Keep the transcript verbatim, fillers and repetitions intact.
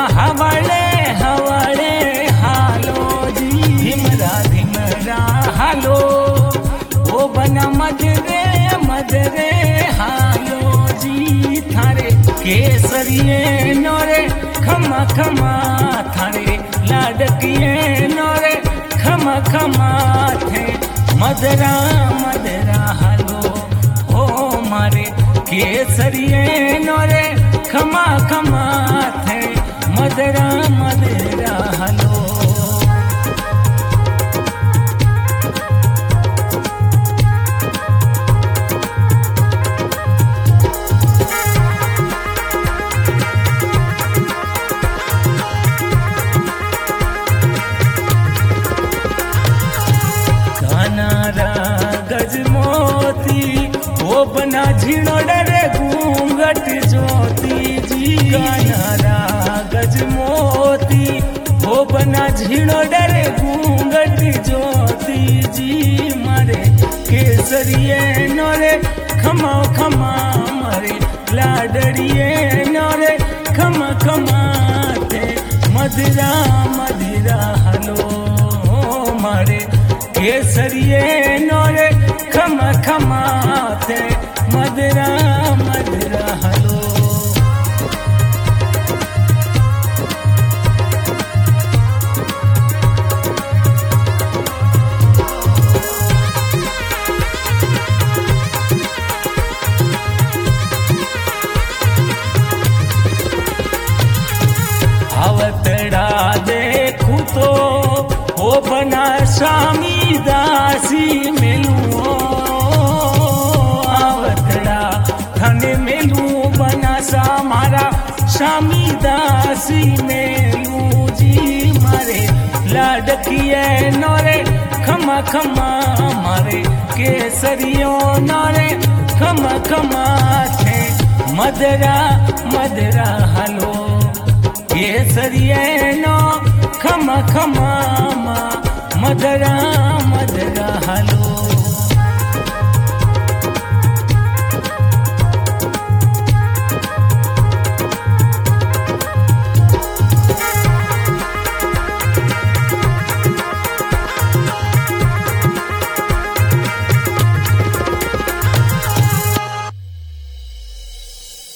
हवाले हवाले हालो जी धीमरा धीमरा हालो ओ बना मदरे मदरे हालो जी थारे केसरिए नोरे खमा खमा थारे लाडकिए नोरे खमा खमा थे मदरा मदरा हालो ओ मारे केसरिए नोरे खमा खमा थे मदरा मदरा हालो गजमोती वो बना झीणो डरे घूंघट ज्योति जी गानारा गजमोती वो बना झीणो डरे घूंघट ज्योति जी मारे केसरिए नोरे खमा खमा मारे लाडड़िए नोरे खमा खमा थे मदिरा मदिरा हलो मारे केसरिए नोरे खमा खमा थे मदरा मदरा हलो आवतड़ा देखू तो ओ बना स्वामी दासी मिलू आवतड़ा थने मिलू बना सा मारा स्वामी दासी मिलू जी मारे लाडकिए नोरे खमा खमा मारे केसरियो नोरे खमा खमा थे मदरा मदरा हलो केसरिए नो खमा खमा मदरा मदरा हलो